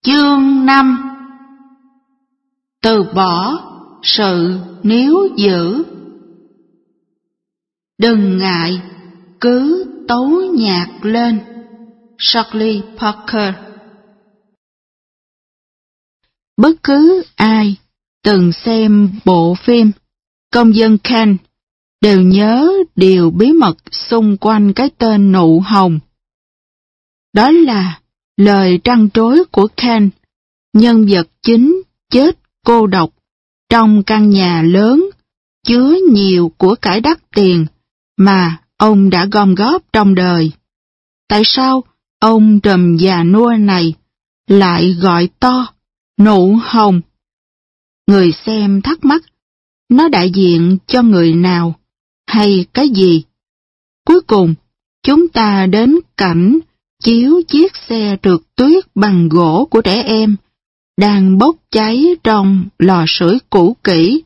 Chương 5. Từ bỏ sự níu giữ. Đừng ngại, cứ tấu nhạc lên. Charlie Parker. Bất cứ ai từng xem bộ phim Công dân Kane đều nhớ điều bí mật xung quanh cái tên nụ hồng. Đó là lời trăn trối của Kane, nhân vật chính chết cô độc trong căn nhà lớn chứa nhiều của cải đắt tiền mà ông đã gom góp trong đời. Tại sao ông trùm già nua này lại gọi to nụ hồng? Người xem thắc mắc, nó đại diện cho người nào hay cái gì? Cuối cùng, chúng ta đến cảnh chiếu chiếc xe trượt tuyết bằng gỗ của trẻ em đang bốc cháy trong lò sưởi cũ kỹ.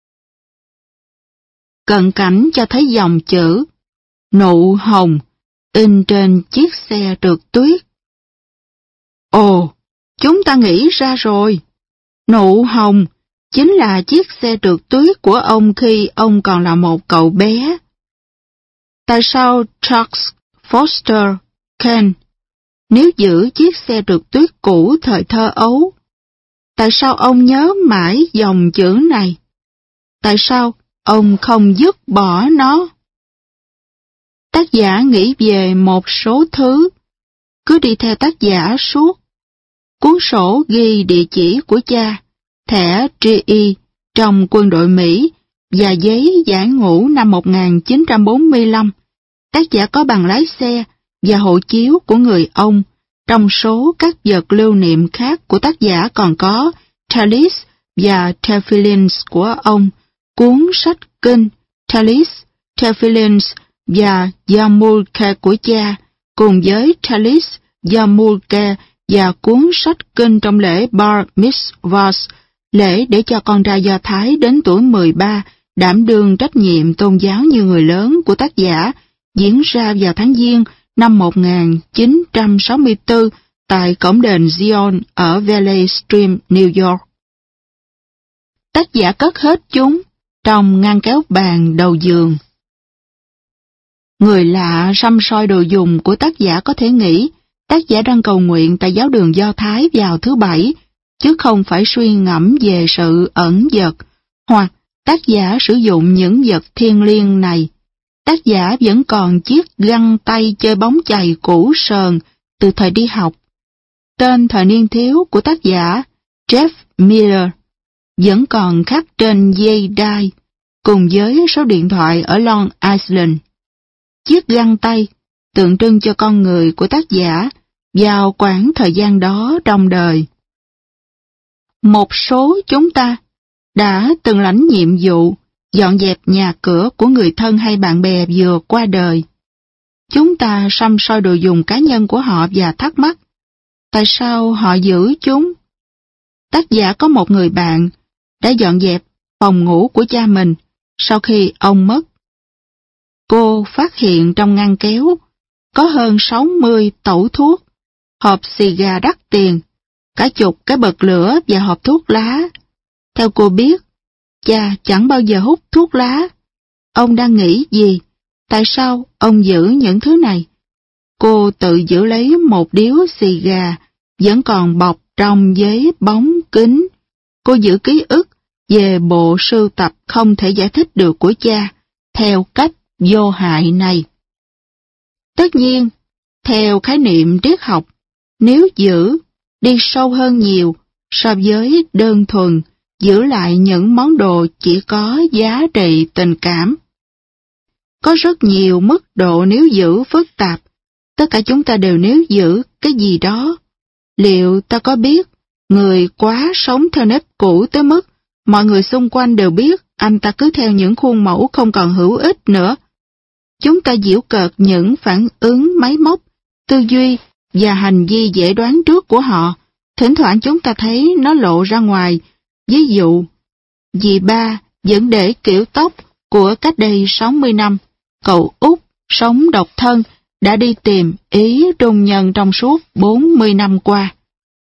Cận cảnh cho thấy dòng chữ nụ hồng in trên chiếc xe trượt tuyết. Ồ, chúng ta nghĩ ra rồi. Nụ hồng chính là chiếc xe trượt tuyết của ông khi ông còn là một cậu bé. Tại sao Charles Foster Kane níu giữ chiếc xe trượt tuyết cũ thời thơ ấu? Tại sao ông nhớ mãi dòng chữ này? Tại sao ông không dứt bỏ nó? Tác giả nghĩ về một số thứ, cứ đi theo tác giả suốt. Cuốn sổ ghi địa chỉ của cha, thẻ GI trong quân đội Mỹ và giấy giải ngũ năm 1945. Tác giả có bằng lái xe và hộ chiếu của người ông. Trong số các vật lưu niệm khác của tác giả còn có Talis và Tefillins của ông, cuốn sách kinh Talis, Tefillins và Yarmulke của cha, cùng với Talis, Yarmulke và cuốn sách kinh trong lễ Bar Mitzvah, lễ để cho con trai Do Thái đến tuổi 13 đảm đương trách nhiệm tôn giáo như người lớn của tác giả, diễn ra vào tháng Giêng năm 1964 tại cổng đền Zion ở Valley Stream, New York. Tác giả cất hết chúng trong ngăn kéo bàn đầu giường. Người lạ săm soi đồ dùng của tác giả có thể nghĩ tác giả đang cầu nguyện tại giáo đường Do Thái vào thứ Bảy, chứ không phải suy ngẫm về sự ẩn dật, hoặc tác giả sử dụng những vật thiêng liêng này. Tác giả vẫn còn chiếc găng tay chơi bóng chày cũ sờn từ thời đi học. Tên thời niên thiếu của tác giả, Jeff Miller, vẫn còn khắc trên dây đai, cùng với số điện thoại ở Long Island. Chiếc găng tay tượng trưng cho con người của tác giả vào quãng thời gian đó trong đời. Một số chúng ta đã từng lãnh nhiệm vụ dọn dẹp nhà cửa của người thân hay bạn bè vừa qua đời. Chúng ta săm soi đồ dùng cá nhân của họ và thắc mắc, tại sao họ giữ chúng? Tác giả có một người bạn đã dọn dẹp phòng ngủ của cha mình sau khi ông mất. Cô phát hiện trong ngăn kéo có hơn 60 tẩu thuốc, hộp xì gà đắt tiền, cả chục cái bật lửa và hộp thuốc lá. Theo cô biết, cha chẳng bao giờ hút thuốc lá. Ông đang nghĩ gì? Tại sao ông giữ những thứ này? Cô tự giữ lấy một điếu xì gà vẫn còn bọc trong giấy bóng kính. Cô giữ ký ức về bộ sưu tập không thể giải thích được của cha theo cách vô hại này. Tất nhiên, theo khái niệm triết học, nếu giữ đi sâu hơn nhiều so với đơn thuần giữ lại những món đồ chỉ có giá trị tình cảm. Có rất nhiều mức độ níu giữ phức tạp. Tất cả chúng ta đều níu giữ cái gì đó. Liệu ta có biết người quá sống theo nếp cũ tới mức mọi người xung quanh đều biết anh ta cứ theo những khuôn mẫu không còn hữu ích nữa? Chúng ta giễu cợt những phản ứng máy móc, tư duy và hành vi dễ đoán trước của họ. Thỉnh thoảng chúng ta thấy nó lộ ra ngoài. Ví dụ, dì ba vẫn để kiểu tóc của cách đây 60 năm. Cậu út sống độc thân đã đi tìm ý trung nhân trong suốt 40 năm qua.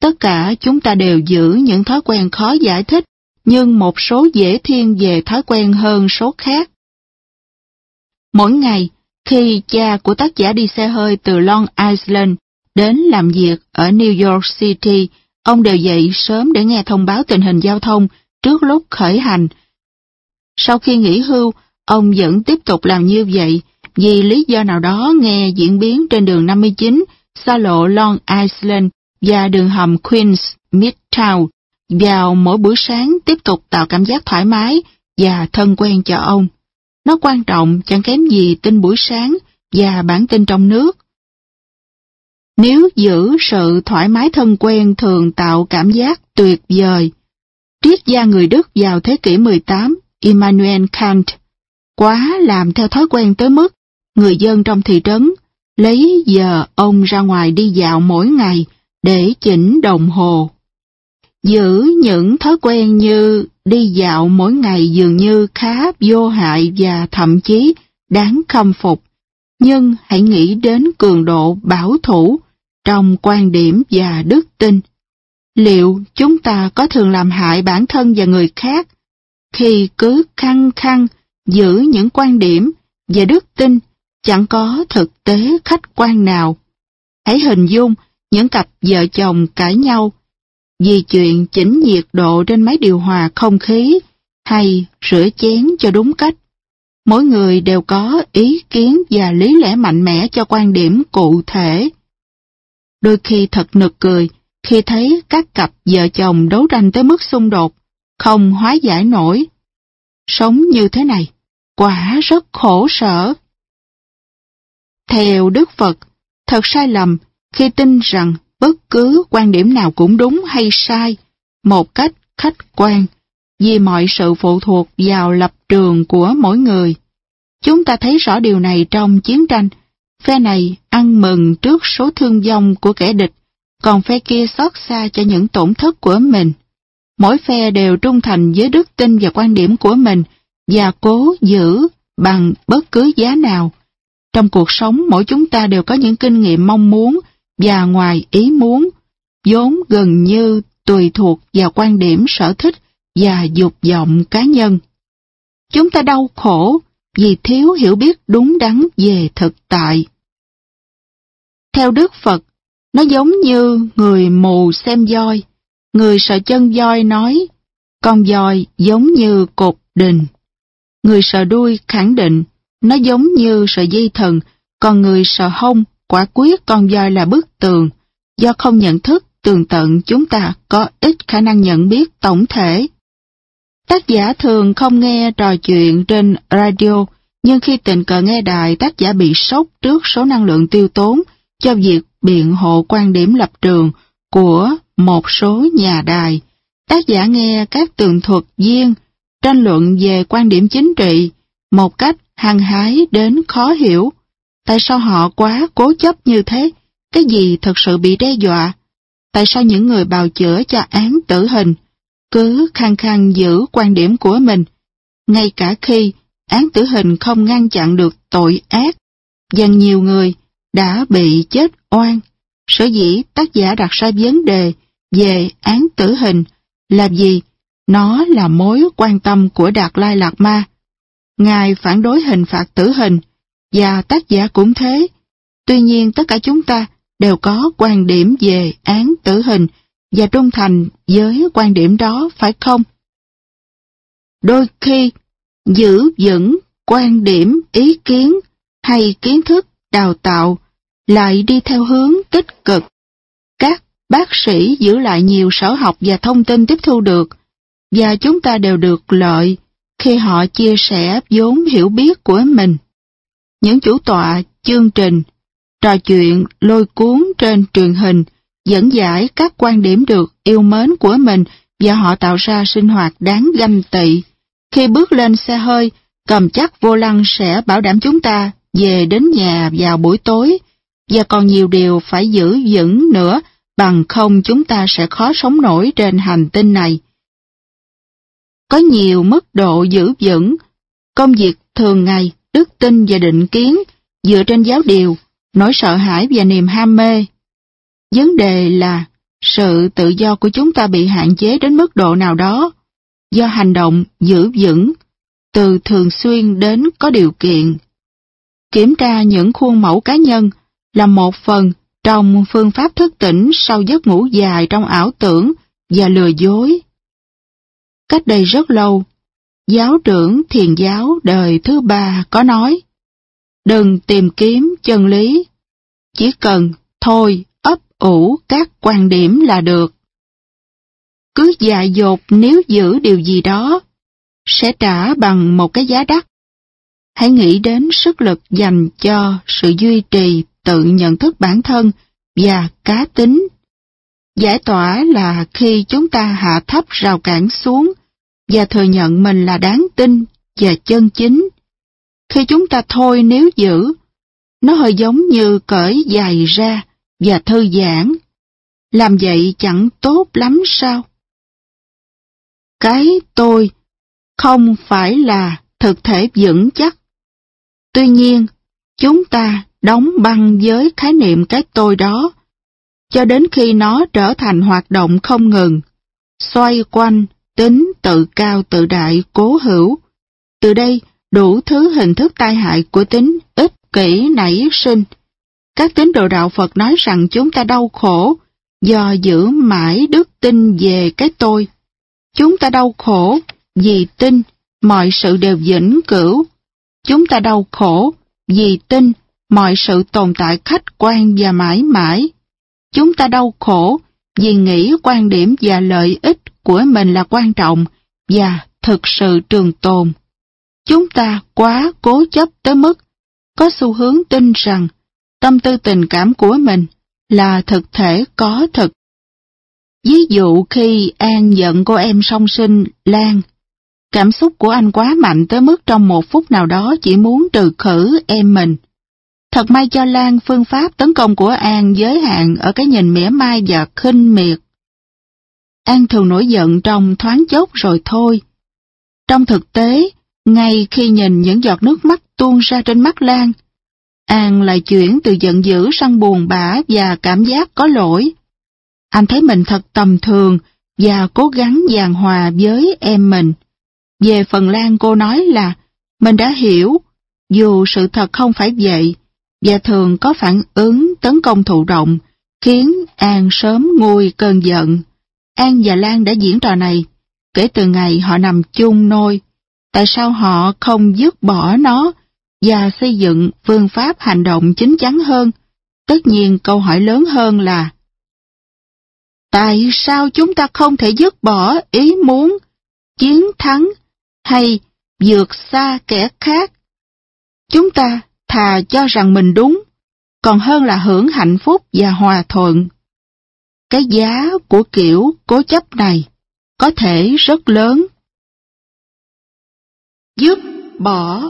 Tất cả chúng ta đều giữ những thói quen khó giải thích, nhưng một số dễ thiên về thói quen hơn số khác. Mỗi ngày, khi cha của tác giả đi xe hơi từ Long Island đến làm việc ở New York City, ông đều dậy sớm để nghe thông báo tình hình giao thông trước lúc khởi hành. Sau khi nghỉ hưu, ông vẫn tiếp tục làm như vậy, vì lý do nào đó nghe diễn biến trên đường 59, xa lộ Long Island và đường hầm Queens Midtown vào mỗi buổi sáng tiếp tục tạo cảm giác thoải mái và thân quen cho ông. Nó quan trọng chẳng kém gì tin buổi sáng và bản tin trong nước. Nếu giữ sự thoải mái thân quen thường tạo cảm giác tuyệt vời. Triết gia người Đức vào thế kỷ 18, Immanuel Kant, quá làm theo thói quen tới mức người dân trong thị trấn lấy giờ ông ra ngoài đi dạo mỗi ngày để chỉnh đồng hồ. Giữ những thói quen như đi dạo mỗi ngày dường như khá vô hại và thậm chí đáng khâm phục. Nhưng hãy nghĩ đến cường độ bảo thủ trong quan điểm và đức tin. Liệu chúng ta có thường làm hại bản thân và người khác khi cứ khăng khăng giữ những quan điểm và đức tin chẳng có thực tế khách quan nào? Hãy hình dung những cặp vợ chồng cãi nhau vì chuyện chỉnh nhiệt độ trên máy điều hòa không khí hay rửa chén cho đúng cách. Mỗi người đều có ý kiến và lý lẽ mạnh mẽ cho quan điểm cụ thể. Đôi khi thật nực cười khi thấy các cặp vợ chồng đấu tranh tới mức xung đột, không hóa giải nổi. Sống như thế này, quả rất khổ sở. Theo Đức Phật, thật sai lầm khi tin rằng bất cứ quan điểm nào cũng đúng hay sai, một cách khách quan, vì mọi sự phụ thuộc vào lập trường của mỗi người. Chúng ta thấy rõ điều này trong chiến tranh. Phe này ăn mừng trước số thương vong của kẻ địch, còn phe kia xót xa cho những tổn thất của mình. Mỗi phe đều trung thành với đức tin và quan điểm của mình và cố giữ bằng bất cứ giá nào. Trong cuộc sống, mỗi chúng ta đều có những kinh nghiệm mong muốn và ngoài ý muốn, vốn gần như tùy thuộc vào quan điểm sở thích và dục vọng cá nhân. Chúng ta đau khổ vì thiếu hiểu biết đúng đắn về thực tại. Theo Đức Phật, nó giống như người mù xem voi. Người sợ chân voi nói, con voi giống như cột đình. Người sợ đuôi khẳng định, nó giống như sợi dây thừng, còn người sợ hông quả quyết con voi là bức tường. Do không nhận thức tường tận, chúng ta có ít khả năng nhận biết tổng thể. Tác giả thường không nghe trò chuyện trên radio, nhưng khi tình cờ nghe đài, tác giả bị sốc trước số năng lượng tiêu tốn cho việc biện hộ quan điểm lập trường của một số nhà đài. Tác giả nghe các tường thuật viên tranh luận về quan điểm chính trị một cách hăng hái đến khó hiểu. Tại sao họ quá cố chấp như thế? Cái gì thực sự bị đe dọa? Tại sao những người bào chữa cho án tử hình cứ khăng khăng giữ quan điểm của mình, ngay cả khi án tử hình không ngăn chặn được tội ác, và nhiều người đã bị chết oan? Sở dĩ tác giả đặt ra vấn đề về án tử hình là vì nó là mối quan tâm của Đạt Lai Lạt Ma. Ngài phản đối hình phạt tử hình, và tác giả cũng thế. Tuy nhiên tất cả chúng ta đều có quan điểm về án tử hình và trung thành với quan điểm đó, phải không? Đôi khi, giữ vững quan điểm, ý kiến hay kiến thức đào tạo lại đi theo hướng tích cực. Các bác sĩ giữ lại nhiều sở học và thông tin tiếp thu được, và chúng ta đều được lợi khi họ chia sẻ vốn hiểu biết của mình. Những chủ tọa, chương trình, trò chuyện lôi cuốn trên truyền hình dẫn giải các quan điểm được yêu mến của mình, và họ tạo ra sinh hoạt đáng ganh tị. Khi bước lên xe hơi, cầm chắc vô lăng sẽ bảo đảm chúng ta về đến nhà vào buổi tối, và còn nhiều điều phải giữ vững nữa, bằng không chúng ta sẽ khó sống nổi trên hành tinh này. Có nhiều mức độ giữ vững, công việc thường ngày, đức tin và định kiến dựa trên giáo điều, nỗi sợ hãi và niềm ham mê. Vấn đề là Sự tự do của chúng ta bị hạn chế đến mức độ nào đó, do hành động giữ vững, từ thường xuyên đến có điều kiện. Kiểm tra những khuôn mẫu cá nhân là một phần trong phương pháp thức tỉnh sau giấc ngủ dài trong ảo tưởng và lừa dối. Cách đây rất lâu, giáo trưởng Thiền giáo đời thứ 3 có nói, đừng tìm kiếm chân lý, chỉ cần thôi ấp ủ các quan điểm là được. Cứ dại dột nếu giữ điều gì đó, sẽ trả bằng một cái giá đắt. Hãy nghĩ đến sức lực dành cho sự duy trì tự nhận thức bản thân và cá tính. Giải tỏa là khi chúng ta hạ thấp rào cản xuống và thừa nhận mình là đáng tin và chân chính. Khi chúng ta thôi nếu giữ, nó hơi giống như cởi giày ra và thư giãn. Làm vậy chẳng tốt lắm sao? Cái tôi không phải là thực thể vững chắc. Tuy nhiên, chúng ta đóng băng với khái niệm cái tôi đó, cho đến khi nó trở thành hoạt động không ngừng, xoay quanh tính tự cao tự đại cố hữu. Từ đây, đủ thứ hình thức tai hại của tính ích kỷ nảy sinh. Các tín đồ đạo Phật nói rằng chúng ta đau khổ do giữ mãi đức tin về cái tôi. Chúng ta đau khổ vì tin mọi sự đều vĩnh cửu. Chúng ta đau khổ vì tin mọi sự tồn tại khách quan và mãi mãi. Chúng ta đau khổ vì nghĩ quan điểm và lợi ích của mình là quan trọng và thực sự trường tồn. Chúng ta quá cố chấp tới mức có xu hướng tin rằng tâm tư tình cảm của mình là thực thể có thực. Ví dụ khi An giận cô em song sinh Lan, cảm xúc của anh quá mạnh tới mức trong một phút nào đó chỉ muốn trừ khử em mình. Thật may cho Lan, phương pháp tấn công của An giới hạn ở cái nhìn mỉa mai và khinh miệt. An thường nổi giận trong thoáng chốc rồi thôi. Trong thực tế, ngay khi nhìn những giọt nước mắt tuôn ra trên mắt Lan, An lại chuyển từ giận dữ sang buồn bã và cảm giác có lỗi. Anh thấy mình thật tầm thường và cố gắng giảng hòa với em mình. Về phần Lan, cô nói là mình đã hiểu, dù sự thật không phải vậy, và thường có phản ứng tấn công thụ động, khiến An sớm nguôi cơn giận. An và Lan đã diễn trò này kể từ ngày họ nằm chung nôi. Tại sao họ không dứt bỏ nó và xây dựng phương pháp hành động chín chắn hơn? Tất nhiên câu hỏi lớn hơn là tại sao chúng ta không thể dứt bỏ ý muốn chiến thắng hay vượt xa kẻ khác? Chúng ta thà cho rằng mình đúng, còn hơn là hưởng hạnh phúc và hòa thuận. Cái giá của kiểu cố chấp này có thể rất lớn. Dứt bỏ.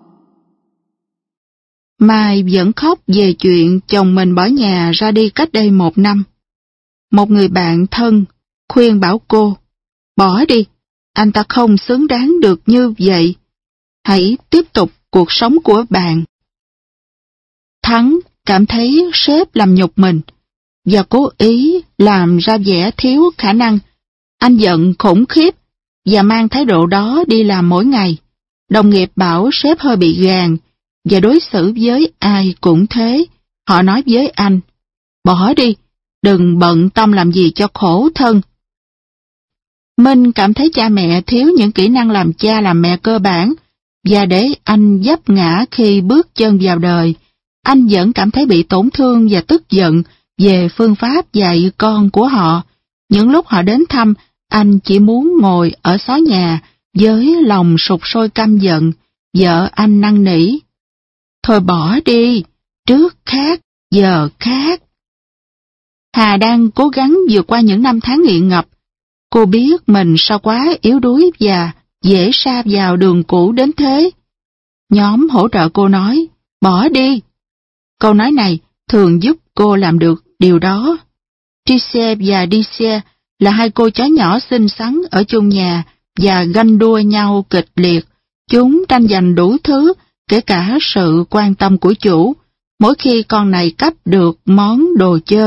Mai vẫn khóc về chuyện chồng mình bỏ nhà ra đi cách đây 1 năm. Một người bạn thân khuyên bảo cô, bỏ đi, anh ta không xứng đáng được như vậy. Hãy tiếp tục cuộc sống của bạn. Thắng cảm thấy sếp làm nhục mình và cố ý làm ra vẻ thiếu khả năng. Anh giận khủng khiếp và mang thái độ đó đi làm mỗi ngày. Đồng nghiệp bảo sếp hơi bị gàn và đối xử với ai cũng thế. Họ nói với anh, bỏ đi, đừng bận tâm làm gì cho khổ thân. Minh cảm thấy cha mẹ thiếu những kỹ năng làm cha làm mẹ cơ bản, và để anh vấp ngã khi bước chân vào đời, anh vẫn cảm thấy bị tổn thương và tức giận về phương pháp dạy con của họ. Những lúc họ đến thăm, anh chỉ muốn ngồi ở xó nhà với lòng sục sôi căm giận. Vợ anh năn nỉ, thôi bỏ đi, trước khác, giờ khác. Hà đang cố gắng vượt qua những năm tháng nghiện ngập. Cô biết mình sao quá yếu đuối và dễ sa vào đường cũ đến thế. Nhóm hỗ trợ cô nói, bỏ đi. Câu nói này thường giúp cô làm được điều đó. Tricia và Dicia là 2 cô chó nhỏ xinh xắn ở chung nhà và ganh đua nhau kịch liệt. Chúng tranh giành đủ thứ, kể cả sự quan tâm của chủ. Mỗi khi con này cắp được món đồ chơi,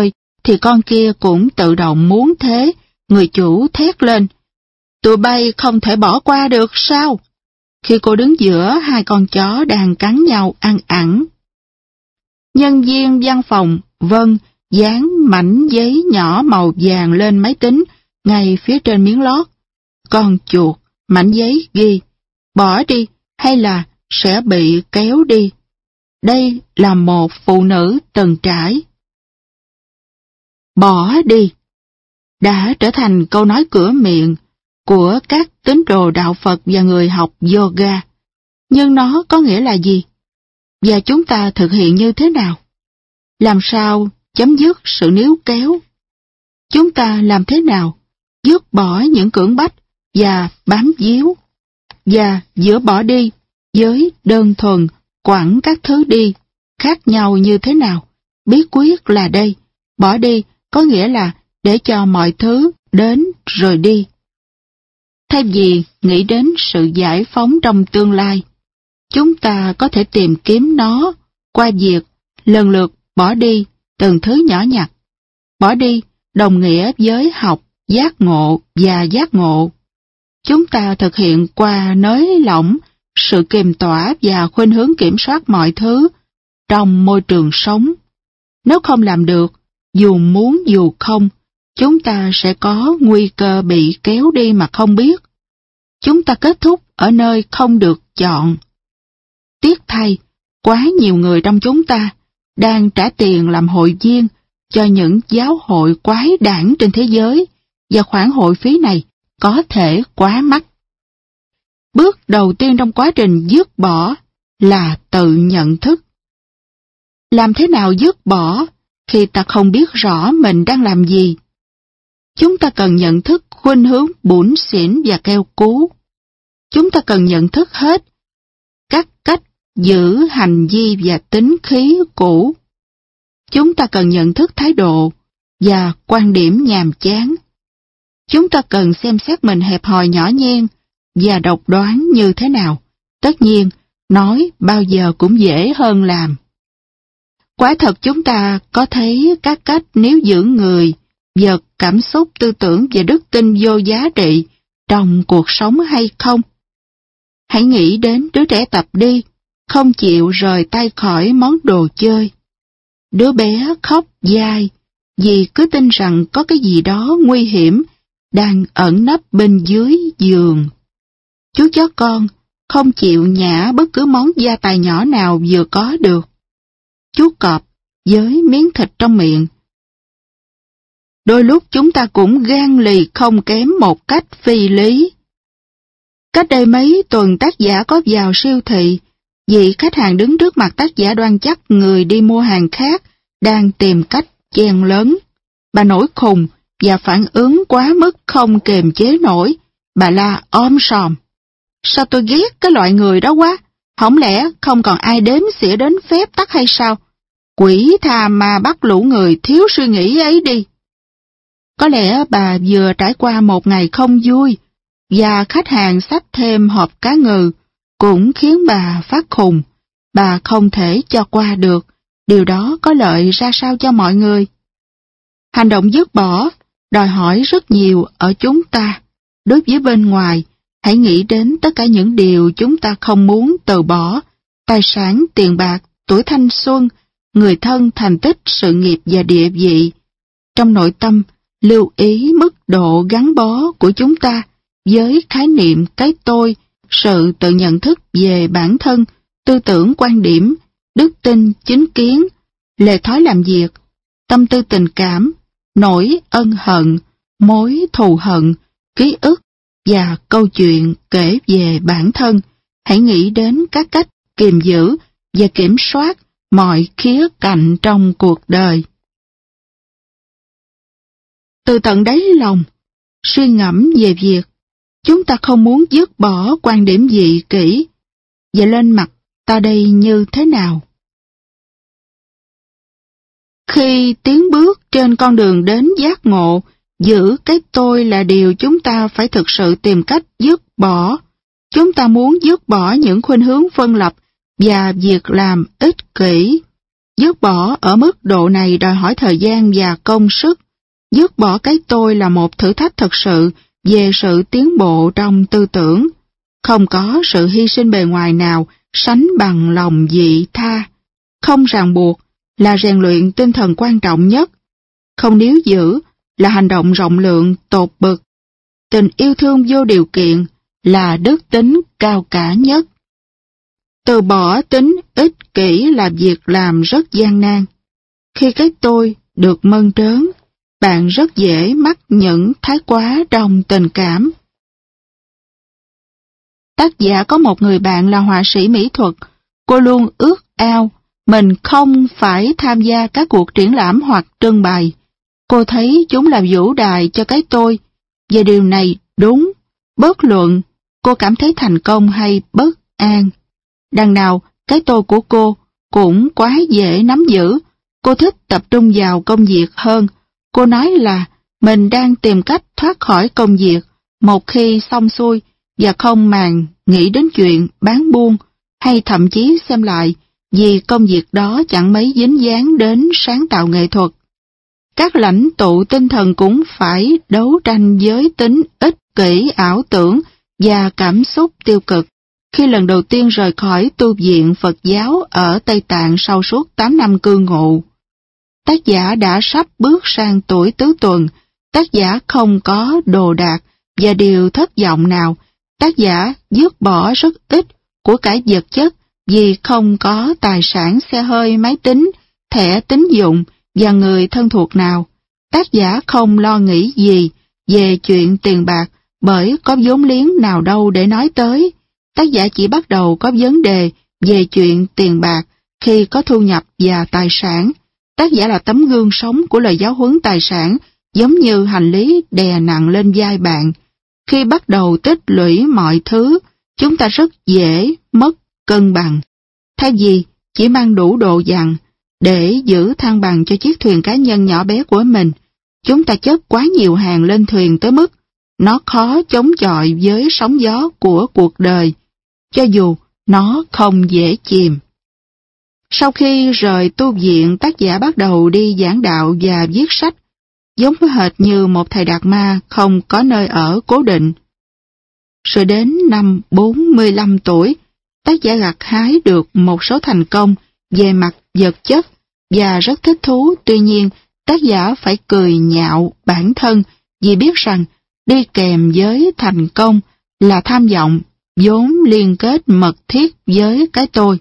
thì con kia cũng tự động muốn thế. Người chủ thét lên: "Tụi bay không thể bỏ qua được sao?" Khi cô đứng giữa hai con chó đang cắn nhau ăn ẳng. Nhân viên văn phòng Vân dán mảnh giấy nhỏ màu vàng lên máy tính ngay phía trên miếng lót. Con chuột, mảnh giấy ghi: "Bỏ đi hay là sẽ bị kéo đi." Đây là một phụ nữ từng trải. Bỏ đi đã trở thành câu nói cửa miệng của các tín đồ đạo Phật và người học yoga. Nhưng nó có nghĩa là gì? Và chúng ta thực hiện như thế nào? Làm sao chấm dứt sự níu kéo? Chúng ta làm thế nào dứt bỏ những cưỡng bách và bám víu? Và giữa bỏ đi với đơn thuần quẳng các thứ đi khác nhau như thế nào? Bí quyết là đây: bỏ đi có nghĩa là để cho mọi thứ đến rồi đi. Thay vì nghĩ đến sự giải phóng trong tương lai, chúng ta có thể tìm kiếm nó qua việc lần lượt bỏ đi từng thứ nhỏ nhặt. Bỏ đi đồng nghĩa với học, giác ngộ và giác ngộ. Chúng ta thực hiện qua nới lỏng sự kiềm tỏa và khuynh hướng kiểm soát mọi thứ trong môi trường sống. Nếu không làm được, dù muốn dù không, chúng ta sẽ có nguy cơ bị kéo đi mà không biết. Chúng ta kết thúc ở nơi không được chọn. Tiếc thay, quá nhiều người trong chúng ta đang trả tiền làm hội viên cho những giáo hội quái đản trên thế giới, và khoản hội phí này có thể quá mắc. Bước đầu tiên trong quá trình dứt bỏ là tự nhận thức. Làm thế nào dứt bỏ khi ta không biết rõ mình đang làm gì? Chúng ta cần nhận thức khuynh hướng bủn xỉn và keo cú. Chúng ta cần nhận thức hết các cách giữ hành vi và tính khí cũ. Chúng ta cần nhận thức thái độ và quan điểm nhàm chán. Chúng ta cần xem xét mình hẹp hòi nhỏ nhen và độc đoán như thế nào. Tất nhiên, nói bao giờ cũng dễ hơn làm. Quả thật chúng ta có thấy các cách níu giữ người, vật, cảm xúc, tư tưởng và đức tin vô giá trị trong cuộc sống hay không? Hãy nghĩ đến đứa trẻ tập đi, không chịu rời tay khỏi món đồ chơi. Đứa bé khóc dai vì cứ tin rằng có cái gì đó nguy hiểm đang ẩn nấp bên dưới giường. Chú chó con không chịu nhả bất cứ món gia tài nhỏ nào vừa có được. Chú cọp với miếng thịt trong miệng. Đôi lúc chúng ta cũng gan lì không kém một cách phi lý. Cách đây mấy tuần tác giả có vào siêu thị, vị khách hàng đứng trước mặt tác giả đoan chắc người đi mua hàng khác đang tìm cách chen lấn. Bà nổi khùng và phản ứng quá mức không kềm chế nổi. Bà la sòm: "Sao tôi ghét cái loại người đó quá, không lẽ không còn ai đếm xỉa đến phép tắc hay sao? Quỷ tha ma bắt lũ người thiếu suy nghĩ ấy đi." Có lẽ bà vừa trải qua một ngày không vui, và khách hàng xách thêm hộp cá ngừ cũng khiến bà phát khùng. Bà không thể cho qua được. Điều đó có lợi ra sao cho mọi người? Hành động dứt bỏ đòi hỏi rất nhiều ở chúng ta. Đối với bên ngoài, hãy nghĩ đến tất cả những điều chúng ta không muốn từ bỏ: tài sản, tiền bạc, tuổi thanh xuân, người thân, thành tích, sự nghiệp và địa vị. Trong nội tâm, lưu ý mức độ gắn bó của chúng ta với khái niệm cái tôi, sự tự nhận thức về bản thân, tư tưởng quan điểm, đức tin chính kiến, lề thói làm việc, tâm tư tình cảm, nỗi ân hận, mối thù hận, ký ức và câu chuyện kể về bản thân. Hãy nghĩ đến các cách kiềm giữ và kiểm soát mọi khía cạnh trong cuộc đời. Từ tận đáy lòng, suy ngẫm về việc chúng ta không muốn dứt bỏ quan điểm dị kỷ, và lên mặt ta đây như thế nào? Khi tiến bước trên con đường đến giác ngộ, giữ cái tôi là điều chúng ta phải thực sự tìm cách dứt bỏ. Chúng ta muốn dứt bỏ những khuynh hướng phân lập và việc làm ích kỷ. Dứt bỏ ở mức độ này đòi hỏi thời gian và công sức. Dứt bỏ cái tôi là một thử thách thật sự về sự tiến bộ trong tư tưởng. Không có sự hy sinh bề ngoài nào sánh bằng lòng vị tha. Không ràng buộc là rèn luyện tinh thần quan trọng nhất. Không níu giữ là hành động rộng lượng tột bực. Tình yêu thương vô điều kiện là đức tính cao cả nhất. Từ bỏ tính ích kỷ là việc làm rất gian nan. Khi cái tôi được mơn trớn, bạn rất dễ mắc những thái quá trong tình cảm. Tác giả có một người bạn là họa sĩ mỹ thuật. Cô luôn ước ao mình không phải tham gia các cuộc triển lãm hoặc trưng bày. Cô thấy chúng là vũ đài cho cái tôi. Về điều này đúng, bất luận cô cảm thấy thành công hay bất an. Đằng nào, cái tôi của cô cũng quá dễ nắm giữ. Cô thích tập trung vào công việc hơn. Cô nói là mình đang tìm cách thoát khỏi công việc một khi xong xuôi và không màng nghĩ đến chuyện bán buôn hay thậm chí xem lại vì công việc đó chẳng mấy dính dáng đến sáng tạo nghệ thuật. Các lãnh tụ tinh thần cũng phải đấu tranh với tính ích kỷ ảo tưởng và cảm xúc tiêu cực. Khi lần đầu tiên rời khỏi tu viện Phật giáo ở Tây Tạng sau suốt 8 năm cư ngụ, tác giả đã sắp bước sang tuổi tứ tuần. Tác giả không có đồ đạc và điều thất vọng nào. Tác giả dứt bỏ rất ít của cải vật chất vì không có tài sản xe hơi, máy tính, thẻ tín dụng và người thân thuộc nào. Tác giả không lo nghĩ gì về chuyện tiền bạc bởi có vốn liếng nào đâu để nói tới. Tác giả chỉ bắt đầu có vấn đề về chuyện tiền bạc khi có thu nhập và tài sản. Tác giả là tấm gương sống của lời giáo huấn tài sản, giống như hành lý đè nặng lên vai bạn. Khi bắt đầu tích lũy mọi thứ, chúng ta rất dễ mất cân bằng. Thay vì chỉ mang đủ đồ dằn để giữ thăng bằng cho chiếc thuyền cá nhân nhỏ bé của mình, chúng ta chất quá nhiều hàng lên thuyền tới mức nó khó chống chọi với sóng gió của cuộc đời, cho dù nó không dễ chìm. Sau khi rời tu viện, tác giả bắt đầu đi giảng đạo và viết sách, giống hệt như một thầy đạt ma không có nơi ở cố định. Rồi đến năm 45 tuổi, tác giả gặt hái được một số thành công về mặt vật chất và rất thích thú. Tuy nhiên, tác giả phải cười nhạo bản thân vì biết rằng đi kèm với thành công là tham vọng, vốn liên kết mật thiết với cái tôi.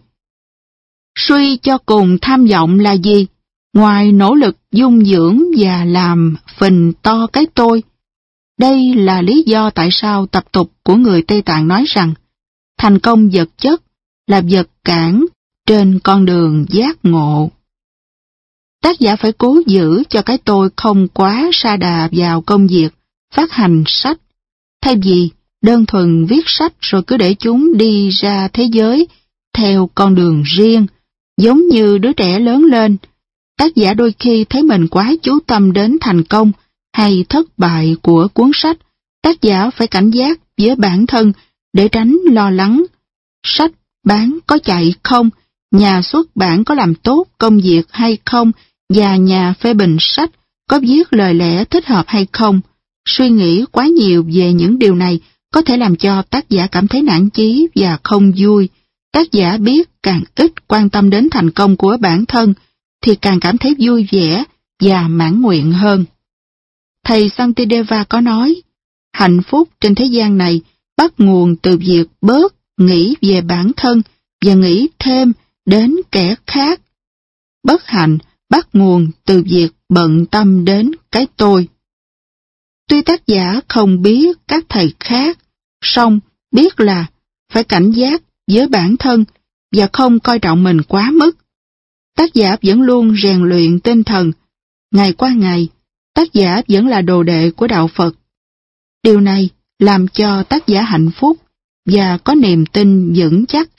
Suy cho cùng, tham vọng là gì? Ngoài nỗ lực dung dưỡng và làm phình to cái tôi. Đây là lý do tại sao tập tục của người Tây Tạng nói rằng thành công vật chất là vật cản trên con đường giác ngộ. Tác giả phải cố giữ cho cái tôi không quá sa đà vào công việc phát hành sách. Thay vì đơn thuần viết sách rồi cứ để chúng đi ra thế giới theo con đường riêng, giống như đứa trẻ lớn lên, tác giả đôi khi thấy mình quá chú tâm đến thành công hay thất bại của cuốn sách. Tác giả phải cảnh giác với bản thân để tránh lo lắng. Sách bán có chạy không? Nhà xuất bản có làm tốt công việc hay không? Và nhà phê bình sách có viết lời lẽ thích hợp hay không? Suy nghĩ quá nhiều về những điều này có thể làm cho tác giả cảm thấy nản chí và không vui. Tác giả biết càng ít quan tâm đến thành công của bản thân thì càng cảm thấy vui vẻ và mãn nguyện hơn. Thầy Shantideva có nói, hạnh phúc trên thế gian này bắt nguồn từ việc bớt nghĩ về bản thân và nghĩ thêm đến kẻ khác. Bất hạnh bắt nguồn từ việc bận tâm đến cái tôi. Tuy tác giả không biết các thầy khác, song biết là phải cảnh giác với bản thân và không coi trọng mình quá mức. Tác giả vẫn luôn rèn luyện tinh thần. Ngày qua ngày, tác giả vẫn là đồ đệ của đạo Phật. Điều này làm cho tác giả hạnh phúc và có niềm tin vững chắc.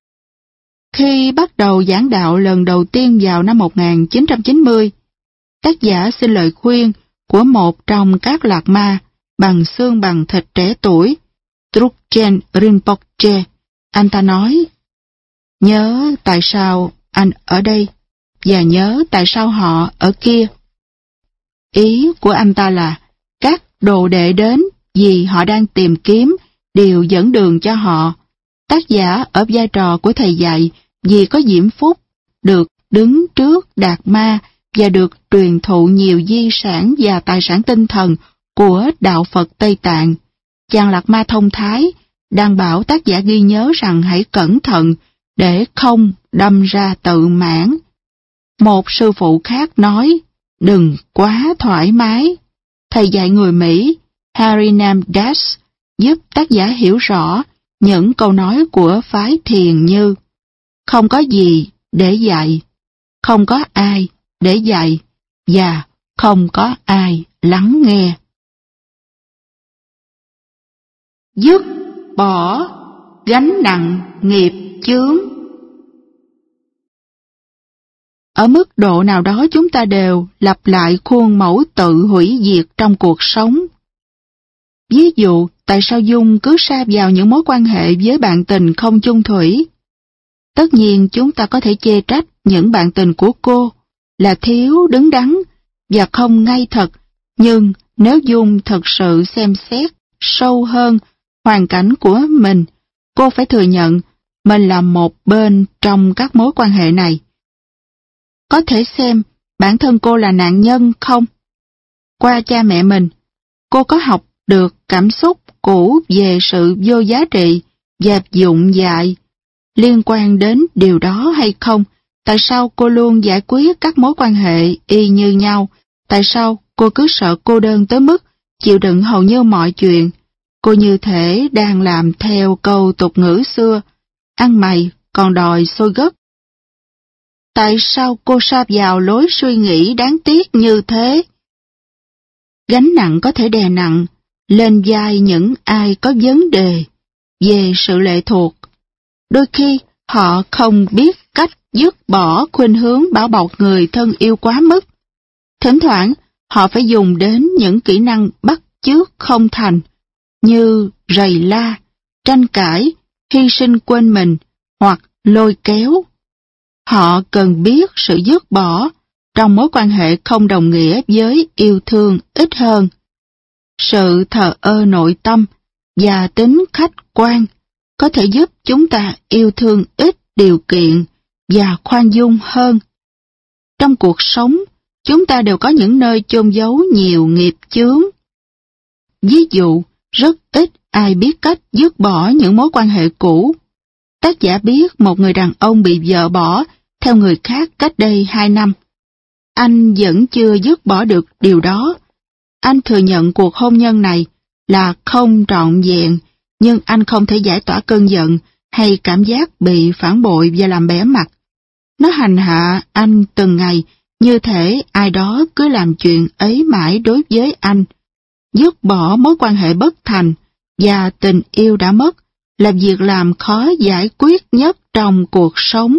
Khi bắt đầu giảng đạo lần đầu tiên vào năm 1990, tác giả xin lời khuyên của một trong các lạc ma bằng xương bằng thịt trẻ tuổi, Trukchen Rinpoche. Anh ta nói, nhớ tại sao anh ở đây, và nhớ tại sao họ ở kia. Ý của anh ta là các đồ đệ đến vì họ đang tìm kiếm điều dẫn đường cho họ. Tác giả ở vai trò của thầy dạy vì có diễm phúc, được đứng trước Đạt Ma và được truyền thụ nhiều di sản và tài sản tinh thần của đạo Phật Tây Tạng. Chàng Lạt Ma thông thái đang bảo tác giả ghi nhớ rằng hãy cẩn thận để không đâm ra tự mãn. Một sư phụ khác nói, đừng quá thoải mái. Thầy dạy người Mỹ, Harinam Das, giúp tác giả hiểu rõ những câu nói của phái thiền như không có gì để dạy, không có ai để dạy và không có ai lắng nghe. Dứt bỏ gánh nặng nghiệp chướng. Ở mức độ nào đó chúng ta đều lặp lại khuôn mẫu tự hủy diệt trong cuộc sống. Ví dụ, tại sao Dung cứ sa vào những mối quan hệ với bạn tình không chung thủy? Tất nhiên chúng ta có thể chê trách những bạn tình của cô là thiếu đứng đắn và không ngay thật, nhưng nếu Dung thật sự xem xét sâu hơn hoàn cảnh của mình, cô phải thừa nhận mình là một bên trong các mối quan hệ này. Có thể xem bản thân cô là nạn nhân không? Qua cha mẹ mình, cô có học được cảm xúc cũ về sự vô giá trị và dụng dại liên quan đến điều đó hay không? Tại sao cô luôn giải quyết các mối quan hệ y như nhau? Tại sao cô cứ sợ cô đơn tới mức chịu đựng hầu như mọi chuyện? Cô như thể đang làm theo câu tục ngữ xưa, ăn mày còn đòi xôi gấc. Tại sao cô sa vào lối suy nghĩ đáng tiếc như thế? Gánh nặng có thể đè nặng lên vai những ai có vấn đề về sự lệ thuộc. Đôi khi họ không biết cách dứt bỏ khuynh hướng bảo bọc người thân yêu quá mức. Thỉnh thoảng họ phải dùng đến những kỹ năng bắt chước không thành như rầy la, tranh cãi, hy sinh quên mình hoặc lôi kéo. Họ cần biết sự dứt bỏ trong mối quan hệ không đồng nghĩa với yêu thương ít hơn. Sự thờ ơ nội tâm và tính khách quan có thể giúp chúng ta yêu thương ít điều kiện và khoan dung hơn. Trong cuộc sống, chúng ta đều có những nơi chôn giấu nhiều nghiệp chướng. Ví dụ, rất ít ai biết cách dứt bỏ những mối quan hệ cũ. Tác giả biết một người đàn ông bị vợ bỏ theo người khác cách đây 2 năm. Anh vẫn chưa dứt bỏ được điều đó. Anh thừa nhận cuộc hôn nhân này là không trọn vẹn, nhưng anh không thể giải tỏa cơn giận hay cảm giác bị phản bội và làm bẽ mặt. Nó hành hạ anh từng ngày, như thể ai đó cứ làm chuyện ấy mãi đối với anh. Dứt bỏ mối quan hệ bất thành và tình yêu đã mất là việc làm khó giải quyết nhất trong cuộc sống.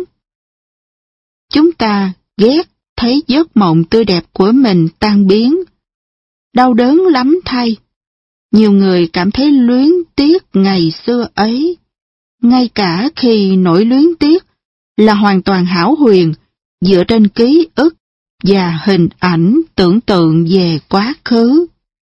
Chúng ta ghét thấy giấc mộng tươi đẹp của mình tan biến. Đau đớn lắm thay. Nhiều người cảm thấy luyến tiếc ngày xưa ấy, ngay cả khi nỗi luyến tiếc là hoàn toàn hão huyền, dựa trên ký ức và hình ảnh tưởng tượng về quá khứ.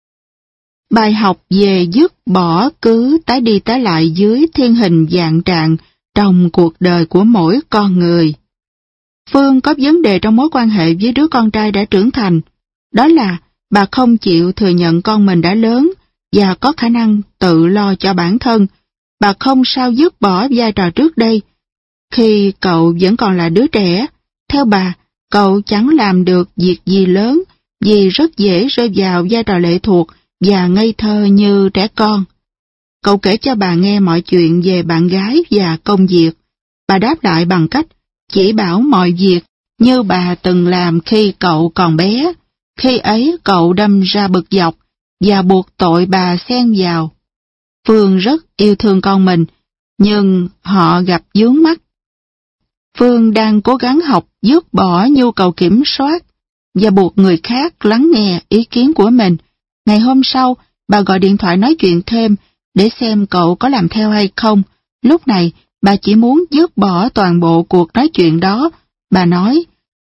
Bài học về dứt bỏ cứ tái đi tái lại dưới thiên hình vạn trạng trong cuộc đời của mỗi con người. Phương có vấn đề trong mối quan hệ với đứa con trai đã trưởng thành, đó là bà không chịu thừa nhận con mình đã lớn và có khả năng tự lo cho bản thân. Bà không sao dứt bỏ vai trò trước đây. Khi cậu vẫn còn là đứa trẻ, theo bà, cậu chẳng làm được việc gì lớn vì rất dễ rơi vào vai trò lệ thuộc và ngây thơ như trẻ con. Cậu kể cho bà nghe mọi chuyện về bạn gái và công việc. Bà đáp lại bằng cách chỉ bảo mọi việc như bà từng làm khi cậu còn bé. Khi ấy cậu đâm ra bực dọc và buộc tội bà xen vào. Phương rất yêu thương con mình, nhưng họ gặp vướng mắc. Phương đang cố gắng học dứt bỏ nhu cầu kiểm soát và buộc người khác lắng nghe ý kiến của mình. Ngày hôm sau, bà gọi điện thoại nói chuyện thêm để xem cậu có làm theo hay không. Lúc này, bà chỉ muốn dứt bỏ toàn bộ cuộc nói chuyện đó. Bà nói,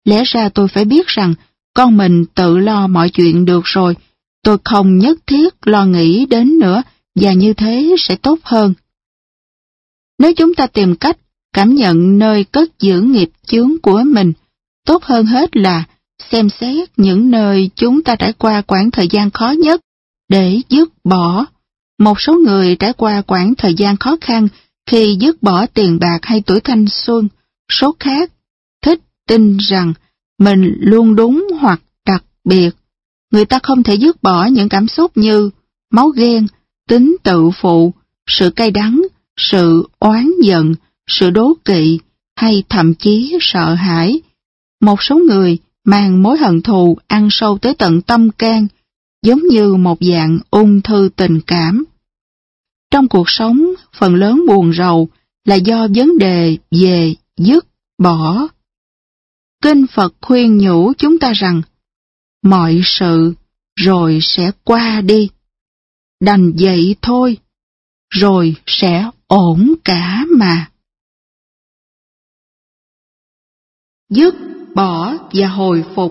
Lẽ ra tôi phải biết rằng con mình tự lo mọi chuyện được rồi. Tôi không nhất thiết lo nghĩ đến nữa, và như thế sẽ tốt hơn. Nếu chúng ta tìm cách cảm nhận nơi cất giữ nghiệp chướng của mình, tốt hơn hết là xem xét những nơi chúng ta trải qua quãng thời gian khó nhất để dứt bỏ. Một số người trải qua quãng thời gian khó khăn khi dứt bỏ tiền bạc hay tuổi thanh xuân. Số khác thích tin rằng mình luôn đúng hoặc đặc biệt. Người ta không thể dứt bỏ những cảm xúc như máu ghen, tính tự phụ, sự cay đắng, sự oán giận, sự đố kỵ hay thậm chí sợ hãi. Một số người mang mối hận thù ăn sâu tới tận tâm can, giống như một dạng ung thư tình cảm. Trong cuộc sống, phần lớn buồn rầu là do vấn đề về dứt bỏ. Kinh Phật khuyên nhủ chúng ta rằng, mọi sự rồi sẽ qua đi, đành vậy thôi, rồi sẽ ổn cả mà. Dứt bỏ và hồi phục.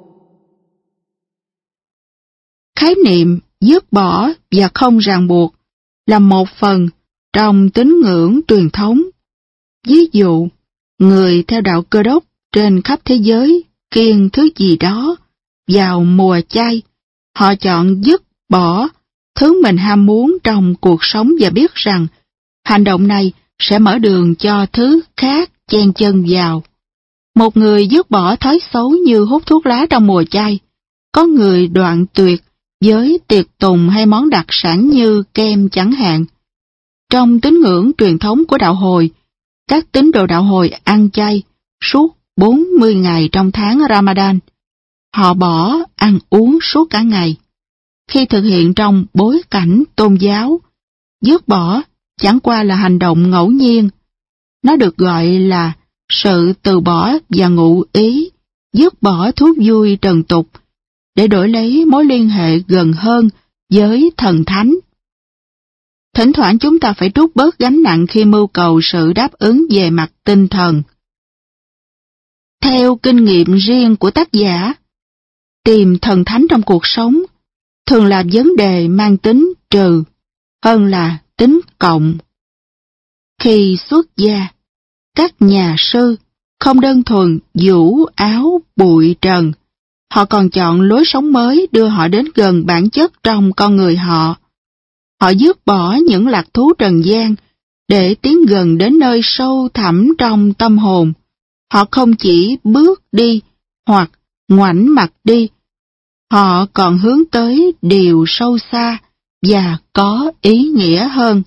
Khái niệm dứt bỏ và không ràng buộc là một phần trong tín ngưỡng truyền thống. Ví dụ, người theo đạo Cơ đốc trên khắp thế giới kiêng thứ gì đó vào mùa chay, họ chọn dứt bỏ thứ mình ham muốn trong cuộc sống và biết rằng hành động này sẽ mở đường cho thứ khác chen chân vào. Một người dứt bỏ thói xấu như hút thuốc lá trong mùa chay, có người đoạn tuyệt với tiệc tùng hay món đặc sản như kem chẳng hạn. Trong tín ngưỡng truyền thống của đạo Hồi, các tín đồ đạo Hồi ăn chay suốt 40 ngày trong tháng Ramadan. Họ bỏ ăn uống suốt cả ngày. Khi thực hiện trong bối cảnh tôn giáo, dứt bỏ chẳng qua là hành động ngẫu nhiên. Nó được gọi là sự từ bỏ và ngụ ý, dứt bỏ thú vui trần tục, để đổi lấy mối liên hệ gần hơn với thần thánh. Thỉnh thoảng chúng ta phải trút bớt gánh nặng khi mưu cầu sự đáp ứng về mặt tinh thần. Theo kinh nghiệm riêng của tác giả, tìm thần thánh trong cuộc sống thường là vấn đề mang tính trừ hơn là tính cộng. Khi xuất gia, các nhà sư không đơn thuần vũ áo bụi trần, họ còn chọn lối sống mới đưa họ đến gần bản chất trong con người họ. Họ dứt bỏ những lạc thú trần gian để tiến gần đến nơi sâu thẳm trong tâm hồn. Họ không chỉ bước đi hoặc ngoảnh mặt đi, họ còn hướng tới điều sâu xa và có ý nghĩa hơn.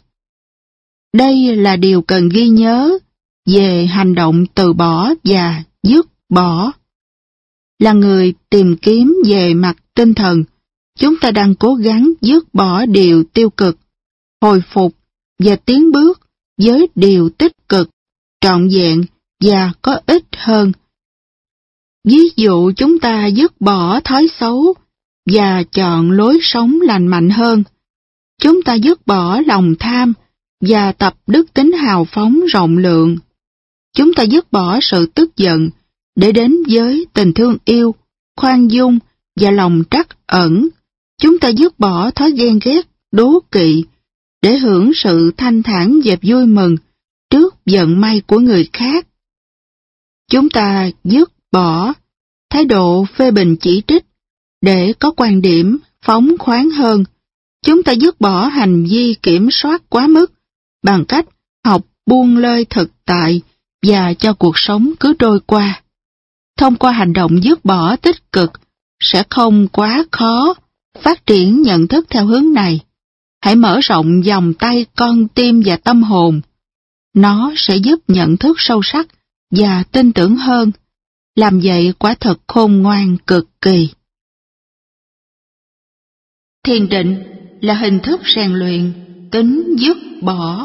Đây là điều cần ghi nhớ về hành động từ bỏ và dứt bỏ. Là người tìm kiếm về mặt tinh thần, chúng ta đang cố gắng dứt bỏ điều tiêu cực, hồi phục và tiến bước với điều tích cực, trọn vẹn và có ích hơn. Ví dụ chúng ta dứt bỏ thói xấu và chọn lối sống lành mạnh hơn. Chúng ta dứt bỏ lòng tham và tập đức tính hào phóng rộng lượng. Chúng ta dứt bỏ sự tức giận để đến với tình thương yêu, khoan dung và lòng trắc ẩn. Chúng ta dứt bỏ thói ghen ghét, đố kỵ để hưởng sự thanh thản và vui mừng trước vận may của người khác. Chúng ta dứt bỏ thái độ phê bình chỉ trích để có quan điểm phóng khoáng hơn. Chúng ta dứt bỏ hành vi kiểm soát quá mức bằng cách học buông lơi thực tại và cho cuộc sống cứ trôi qua. Thông qua hành động dứt bỏ tích cực, sẽ không quá khó phát triển nhận thức theo hướng này. Hãy mở rộng vòng tay con tim và tâm hồn. Nó sẽ giúp nhận thức sâu sắc và tin tưởng hơn. Làm vậy quả thật khôn ngoan cực kỳ. Thiền định là hình thức rèn luyện tính dứt bỏ.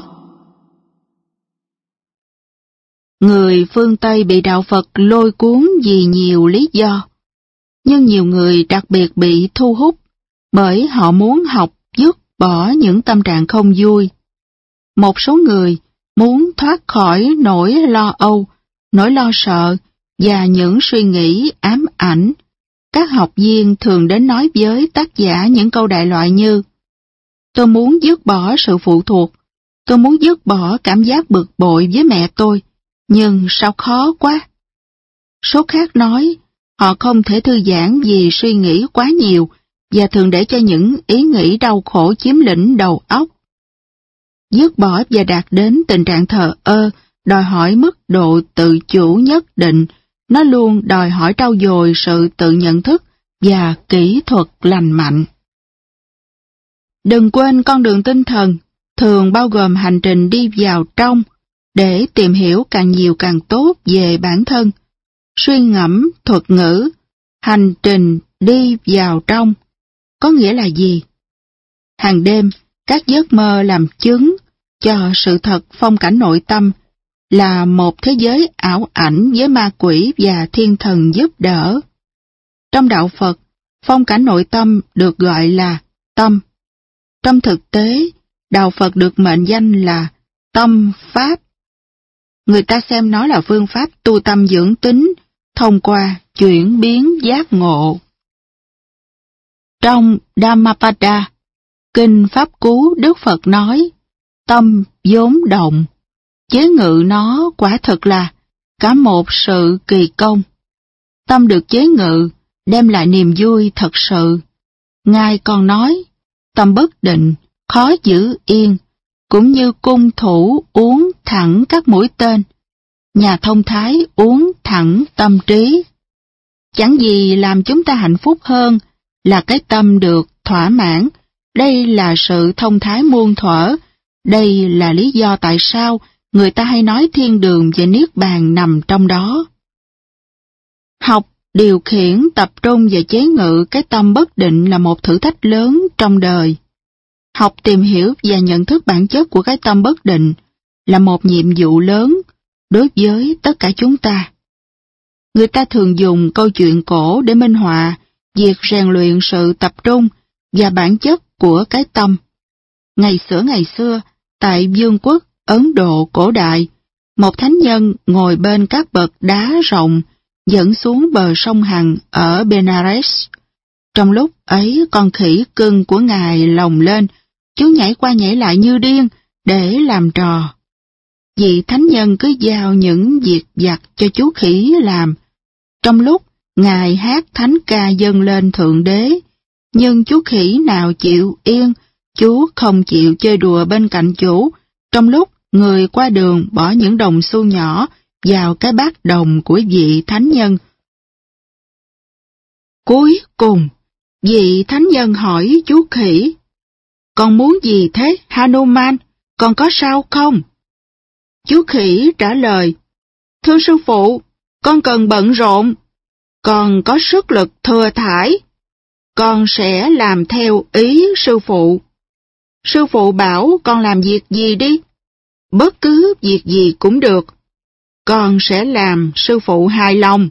Người phương Tây bị đạo Phật lôi cuốn vì nhiều lý do, nhưng nhiều người đặc biệt bị thu hút bởi họ muốn học dứt bỏ những tâm trạng không vui. Một số người muốn thoát khỏi nỗi lo âu, nỗi lo sợ và những suy nghĩ ám ảnh, các học viên thường đến nói với tác giả những câu đại loại như: tôi muốn dứt bỏ sự phụ thuộc, tôi muốn dứt bỏ cảm giác bực bội với mẹ tôi, nhưng sao khó quá. Số khác nói, họ không thể thư giãn vì suy nghĩ quá nhiều và thường để cho những ý nghĩ đau khổ chiếm lĩnh đầu óc. Dứt bỏ và đạt đến tình trạng thờ ơ đòi hỏi mức độ tự chủ nhất định, nó luôn đòi hỏi trau dồi sự tự nhận thức và kỹ thuật lành mạnh. Đừng quên con đường tinh thần thường bao gồm hành trình đi vào trong để tìm hiểu càng nhiều càng tốt về bản thân. Suy ngẫm thuật ngữ hành trình đi vào trong có nghĩa là gì? Hàng đêm, các giấc mơ làm chứng cho sự thật phong cảnh nội tâm là một thế giới ảo ảnh với ma quỷ và thiên thần giúp đỡ. Trong đạo Phật, phong cảnh nội tâm được gọi là tâm. Trong thực tế, đạo Phật được mệnh danh là tâm pháp. Người ta xem nó là phương pháp tu tâm dưỡng tính thông qua chuyển biến giác ngộ. Trong Dhammapada, Kinh Pháp Cú, Đức Phật nói, tâm vốn động, chế ngự nó quả thực là cả một sự kỳ công. Tâm được chế ngự, đem lại niềm vui thật sự. Ngài còn nói, tâm bất định, khó giữ yên, cũng như cung thủ uốn thẳng các mũi tên, nhà thông thái uốn thẳng tâm trí. Chẳng gì làm chúng ta hạnh phúc hơn là cái tâm được thỏa mãn. Đây là sự thông thái muôn thuở. Đây là lý do tại sao người ta hay nói thiên đường và niết bàn nằm trong đó. Học điều khiển, tập trung và chế ngự cái tâm bất định là một thử thách lớn trong đời. Học tìm hiểu và nhận thức bản chất của cái tâm bất định là một nhiệm vụ lớn đối với tất cả chúng ta. Người ta thường dùng câu chuyện cổ để minh họa việc rèn luyện sự tập trung và bản chất của cái tâm. Ngày xưa, tại vương quốc Ấn Độ cổ đại, một thánh nhân ngồi bên các bậc đá rộng dẫn xuống bờ sông Hằng ở Benares. Trong lúc ấy, con khỉ cưng của ngài lồng lên, chú nhảy qua nhảy lại như điên để làm trò. Vị thánh nhân cứ giao những việc vặt cho chú khỉ làm. Trong lúc ngài hát thánh ca dâng lên Thượng Đế, nhưng chú khỉ nào chịu yên, chú không chịu chơi đùa bên cạnh chủ, trong lúc người qua đường bỏ những đồng xu nhỏ vào cái bát đồng của vị thánh nhân. Cuối cùng, vị thánh nhân hỏi chú khỉ, con muốn gì thế, Hanuman, con có sao không? Chú khỉ trả lời, thưa sư phụ, con cần bận rộn, con có sức lực thừa thãi, con sẽ làm theo ý sư phụ. Sư phụ bảo con làm việc gì đi, bất cứ việc gì cũng được, con sẽ làm sư phụ hài lòng.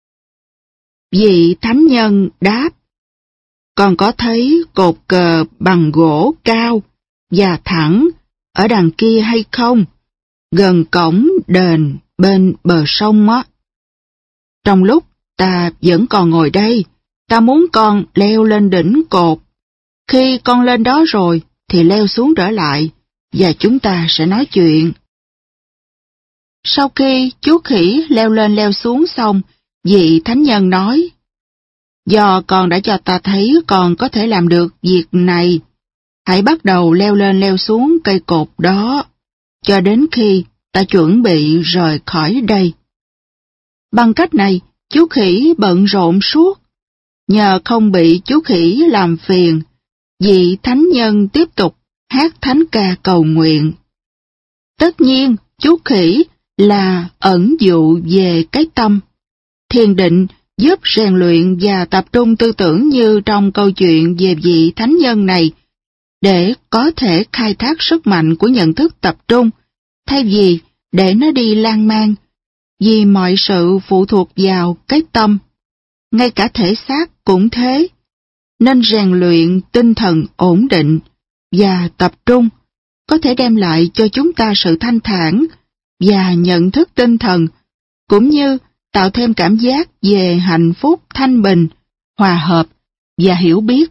Vị thánh nhân đáp, con có thấy cột cờ bằng gỗ cao và thẳng ở đằng kia hay không? Gần cổng đền bên bờ sông á. Trong lúc ta vẫn còn ngồi đây, ta muốn con leo lên đỉnh cột. Khi con lên đó rồi thì leo xuống trở lại và chúng ta sẽ nói chuyện. Sau khi chú khỉ leo lên leo xuống xong, vị thánh nhân nói, do con đã cho ta thấy con có thể làm được việc này, hãy bắt đầu leo lên leo xuống cây cột đó, cho đến khi ta chuẩn bị rời khỏi đây. Bằng cách này, chú khỉ bận rộn suốt. Nhờ không bị chú khỉ làm phiền, vị thánh nhân tiếp tục hát thánh ca cầu nguyện. Tất nhiên, chú khỉ là ẩn dụ về cái tâm. Thiền định giúp rèn luyện và tập trung tư tưởng như trong câu chuyện về vị thánh nhân này, để có thể khai thác sức mạnh của nhận thức tập trung, thay vì để nó đi lan man, vì mọi sự phụ thuộc vào cái tâm. Ngay cả thể xác cũng thế, nên rèn luyện tinh thần ổn định và tập trung có thể đem lại cho chúng ta sự thanh thản và nhận thức tinh thần, cũng như tạo thêm cảm giác về hạnh phúc thanh bình, hòa hợp và hiểu biết.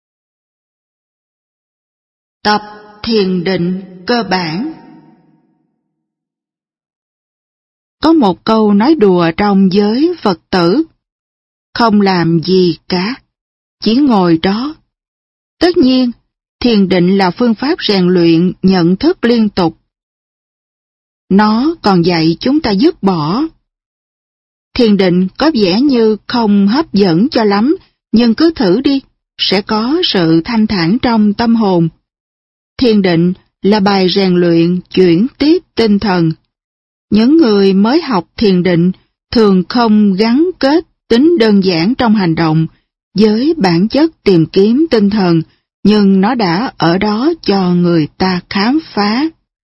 Tập thiền định cơ bản. Có một câu nói đùa trong giới Phật tử: không làm gì cả, chỉ ngồi đó. Tất nhiên, thiền định là phương pháp rèn luyện nhận thức liên tục. Nó còn dạy chúng ta dứt bỏ. Thiền định có vẻ như không hấp dẫn cho lắm, nhưng cứ thử đi, sẽ có sự thanh thản trong tâm hồn. Thiền định là bài rèn luyện chuyển tiếp tinh thần. Những người mới học thiền định thường không gắn kết tính đơn giản trong hành động với bản chất tìm kiếm tinh thần, nhưng nó đã ở đó cho người ta khám phá.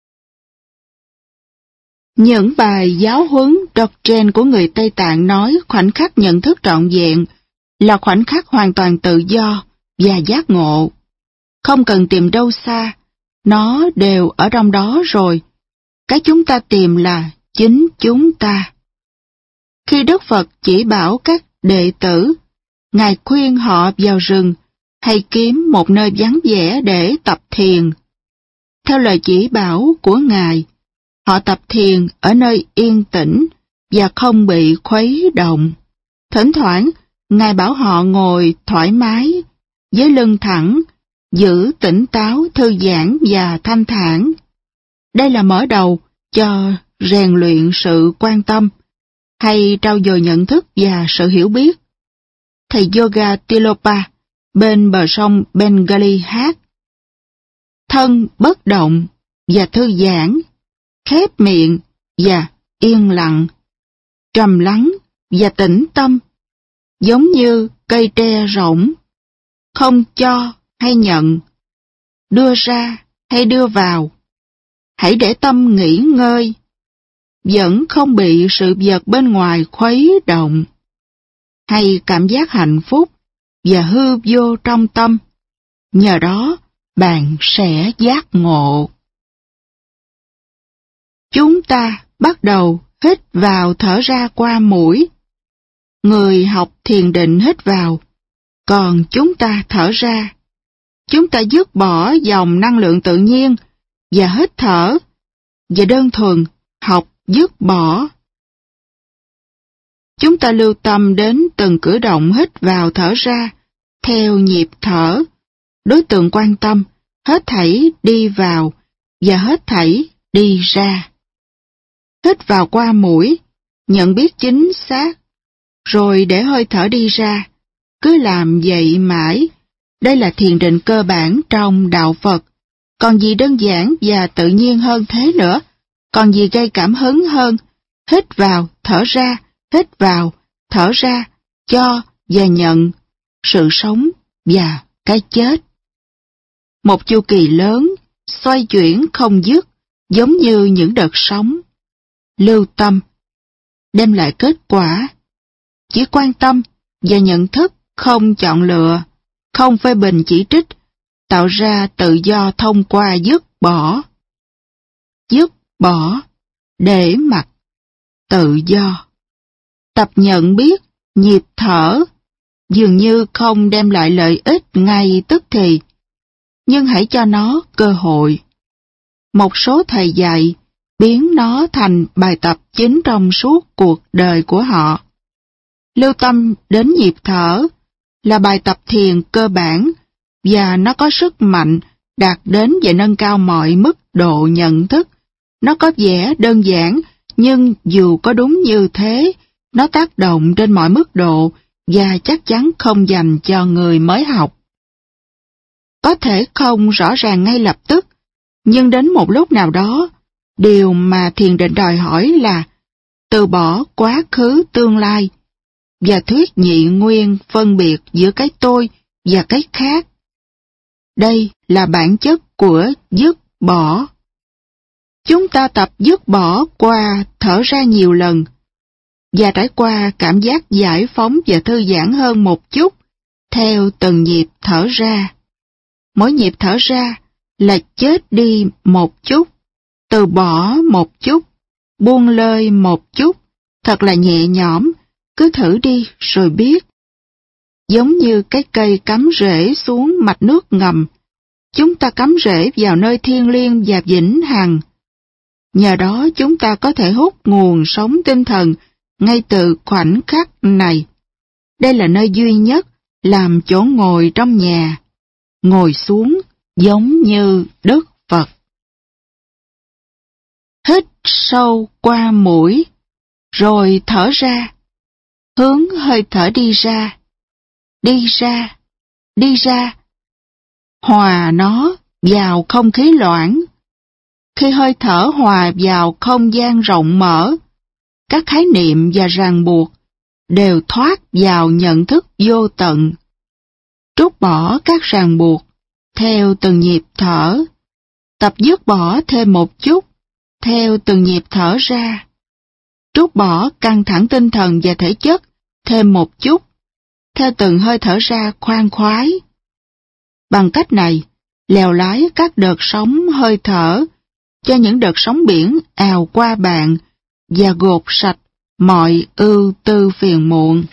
Những bài giáo huấn doctrine của người Tây Tạng nói khoảnh khắc nhận thức trọn vẹn là khoảnh khắc hoàn toàn tự do và giác ngộ. Không cần tìm đâu xa, nó đều ở trong đó rồi. Cái chúng ta tìm là chính chúng ta. Khi Đức Phật chỉ bảo các đệ tử, Ngài khuyên họ vào rừng hay kiếm một nơi vắng vẻ để tập thiền. Theo lời chỉ bảo của Ngài, họ tập thiền ở nơi yên tĩnh và không bị khuấy động. Thỉnh thoảng, Ngài bảo họ ngồi thoải mái, với lưng thẳng, giữ tỉnh táo, thư giãn và thanh thản. Đây là mở đầu cho rèn luyện sự quan tâm, hay trau dồi nhận thức và sự hiểu biết. Thầy yoga Tilopa bên bờ sông Bengali hát: thân bất động và thư giãn, khép miệng và yên lặng, trầm lắng và tĩnh tâm, giống như cây tre rỗng, không cho hay nhận, đưa ra hay đưa vào. Hãy để tâm nghỉ ngơi, vẫn không bị sự vật bên ngoài khuấy động. Hay cảm giác hạnh phúc và hư vô trong tâm, nhờ đó bạn sẽ giác ngộ. Chúng ta bắt đầu hít vào thở ra qua mũi. Người học thiền định hít vào, còn chúng ta thở ra. Chúng ta dứt bỏ dòng năng lượng tự nhiên và hít thở, và đơn thuần học dứt bỏ. Chúng ta lưu tâm đến từng cử động hít vào thở ra, theo nhịp thở. Đối tượng quan tâm, hết thảy đi vào và hết thảy đi ra. Hít vào qua mũi, nhận biết chính xác, rồi để hơi thở đi ra. Cứ làm vậy mãi. Đây là thiền định cơ bản trong đạo Phật. Còn gì đơn giản và tự nhiên hơn thế nữa? Còn gì gây cảm hứng hơn? Hít vào, thở ra, hít vào, thở ra, cho và nhận, sự sống và cái chết. Một chu kỳ lớn, xoay chuyển không dứt, giống như những đợt sóng. Lưu tâm, đem lại kết quả. Chỉ quan tâm và nhận thức, không chọn lựa, không phê bình chỉ trích, tạo ra tự do thông qua dứt bỏ. Dứt bỏ, để mặc, tự do. Tập nhận biết, nhịp thở, dường như không đem lại lợi ích ngay tức thì, nhưng hãy cho nó cơ hội. Một số thầy dạy, biến nó thành bài tập chính trong suốt cuộc đời của họ. Lưu tâm đến nhịp thở là bài tập thiền cơ bản, và nó có sức mạnh đạt đến và nâng cao mọi mức độ nhận thức. Nó có vẻ đơn giản, nhưng dù có đúng như thế, nó tác động trên mọi mức độ và chắc chắn không dành cho người mới học. Có thể không rõ ràng ngay lập tức, nhưng đến một lúc nào đó, điều mà thiền định đòi hỏi là từ bỏ quá khứ tương lai và thuyết nhị nguyên phân biệt giữa cái tôi và cái khác. Đây là bản chất của dứt bỏ. Chúng ta tập dứt bỏ qua thở ra nhiều lần và trải qua cảm giác giải phóng và thư giãn hơn một chút theo từng nhịp thở ra. Mỗi nhịp thở ra là chết đi một chút, từ bỏ một chút, buông lơi một chút thật là nhẹ nhõm, cứ thử đi rồi biết. Giống như cái cây cắm rễ xuống mạch nước ngầm, chúng ta cắm rễ vào nơi thiêng liêng và vĩnh hằng. Nhờ đó chúng ta có thể hút nguồn sống tinh thần ngay từ khoảnh khắc này. Đây là nơi duy nhất làm chỗ ngồi trong nhà. Ngồi xuống giống như Đức Phật. Hít sâu qua mũi, rồi thở ra. Hướng hơi thở đi ra, đi ra, đi ra. Hòa nó vào không khí loãng. Khi hơi thở hòa vào không gian rộng mở, các khái niệm và ràng buộc đều thoát vào nhận thức vô tận. Trút bỏ các ràng buộc theo từng nhịp thở, tập dứt bỏ thêm một chút theo từng nhịp thở ra. Trút bỏ căng thẳng tinh thần và thể chất thêm một chút theo từng hơi thở ra khoan khoái. Bằng cách này, lèo lái các đợt sóng hơi thở cho những đợt sóng biển ào qua bạn và gột sạch mọi ưu tư phiền muộn.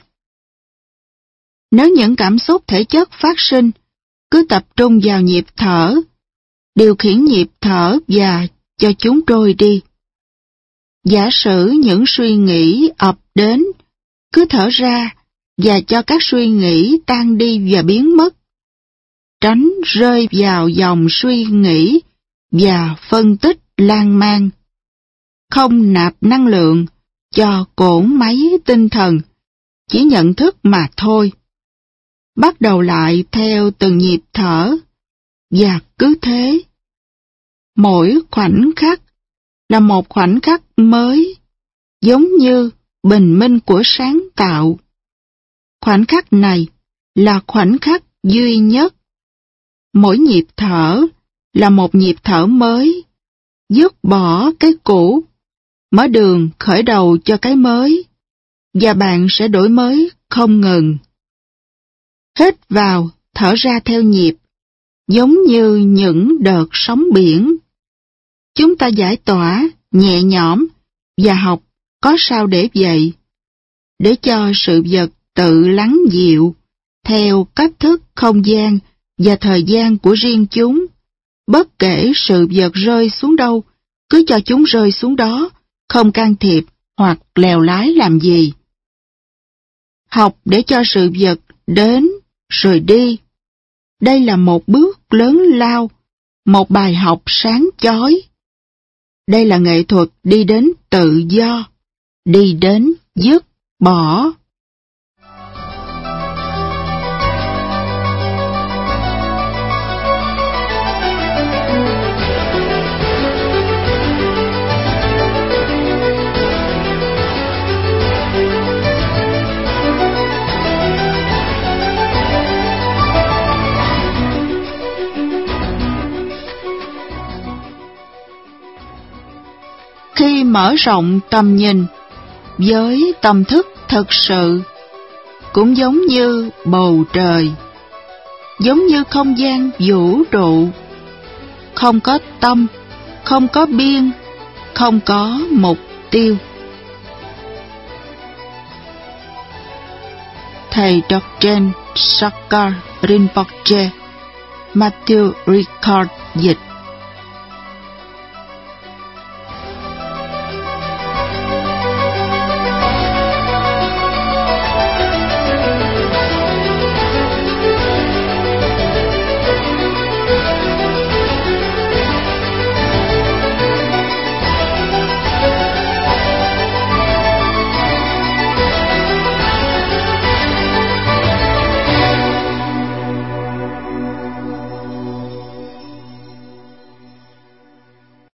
Nếu những cảm xúc thể chất phát sinh, cứ tập trung vào nhịp thở, điều khiển nhịp thở và cho chúng trôi đi. Giả sử những suy nghĩ ập đến, cứ thở ra và cho các suy nghĩ tan đi và biến mất. Tránh rơi vào dòng suy nghĩ và phân tích lan man. Không nạp năng lượng cho cỗ máy tinh thần, chỉ nhận thức mà thôi. Bắt đầu lại theo từng nhịp thở, và cứ thế. Mỗi khoảnh khắc là một khoảnh khắc mới, giống như bình minh của sáng tạo. Khoảnh khắc này là khoảnh khắc duy nhất. Mỗi nhịp thở là một nhịp thở mới, dứt bỏ cái cũ, mở đường khởi đầu cho cái mới, và bạn sẽ đổi mới không ngừng. Hít vào, thở ra theo nhịp, giống như những đợt sóng biển. Chúng ta giải tỏa, nhẹ nhõm, và học có sao để vậy, để cho sự vật tự lắng dịu, theo cách thức không gian và thời gian của riêng chúng. Bất kể sự vật rơi xuống đâu, cứ cho chúng rơi xuống đó, không can thiệp hoặc lèo lái làm gì. Học để cho sự vật đến rồi đi. Đây là một bước lớn lao, một bài học sáng chói. Đây là nghệ thuật đi đến tự do, đi đến dứt bỏ. Khi mở rộng tầm nhìn với tâm thức thực sự, cũng giống như bầu trời, giống như không gian vũ trụ, không có tâm, không có biên, không có mục tiêu. Thầy Dorjen Sakar Rinpoche, Matthew Ricard dịch.